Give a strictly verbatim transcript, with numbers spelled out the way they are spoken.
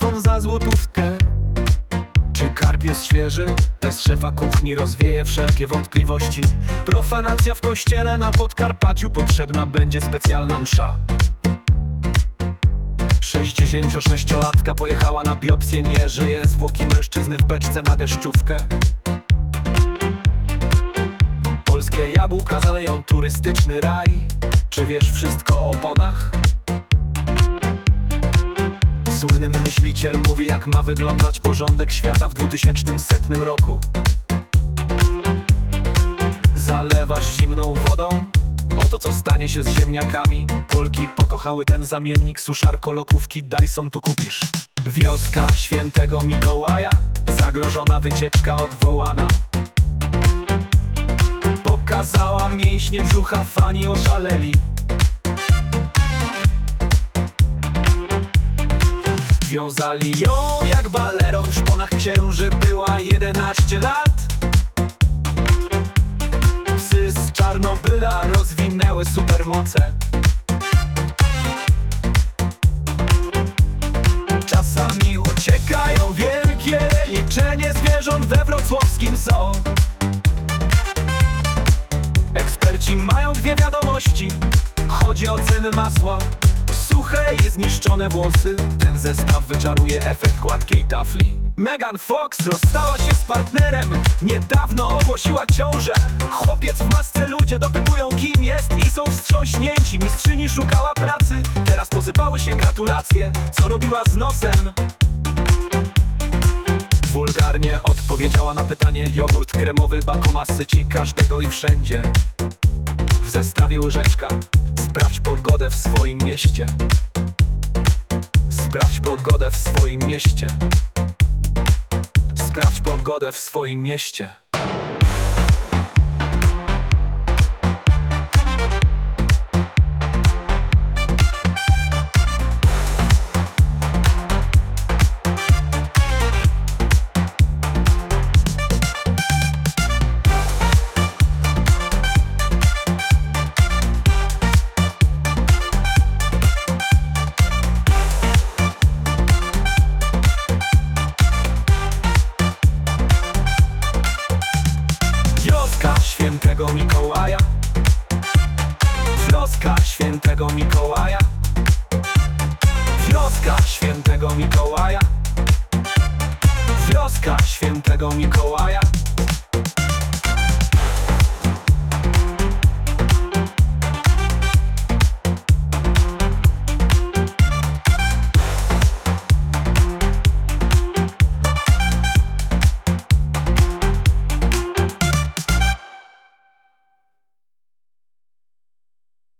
telefon za złotówkę. Czy karp jest świeży? Bez szefa kuchni rozwieje wszelkie wątpliwości. Profanacja w kościele na Podkarpaciu, potrzebna będzie specjalna msza. Sześćdziesięciosześciolatka pojechała na biopsję, nie żyje. Zwłoki mężczyzny w beczce na deszczówkę. Polskie jabłka zaleją turystyczny raj. Czy wiesz wszystko o oponach? Słynny myśliciel mówi, jak ma wyglądać porządek świata w dwutysięcznym setnym roku. Zalewasz zimną wodą? Oto co stanie się z ziemniakami. Polki pokochały ten zamiennik, suszarko, lokówki, Dyson tu kupisz. Wioska świętego Mikołaja, zagrożona, wycieczka odwołana. Pokazała mięśnie brzucha, fani oszaleli. Wiązali ją jak balero, w szponach księży była jedenaście lat. Psy z Czarnobyla rozwinęły supermoce. Czasami uciekają wielkie liczenie zwierząt we wrocławskim zoo. Eksperci mają dwie wiadomości. Chodzi o ceny masła, suche i zniszczone włosy. Ten zestaw wyczaruje efekt gładkiej tafli. Megan Fox rozstała się z partnerem, niedawno ogłosiła ciążę. Chłopiec w masce, ludzie dopytują, kim jest i są wstrząśnięci. Mistrzyni szukała pracy, teraz posypały się gratulacje. Co robiła z nosem? Wulgarnie odpowiedziała na pytanie. Jogurt kremowy, Bankomat syci każdego i wszędzie. W zestawie łyżeczka. Sprawdź pogodę w swoim mieście. Sprawdź pogodę w swoim mieście. Sprawdź pogodę w swoim mieście. Świętego Mikołaja. Wioska świętego Mikołaja. Wioska świętego Mikołaja. Wioska świętego Mikołaja.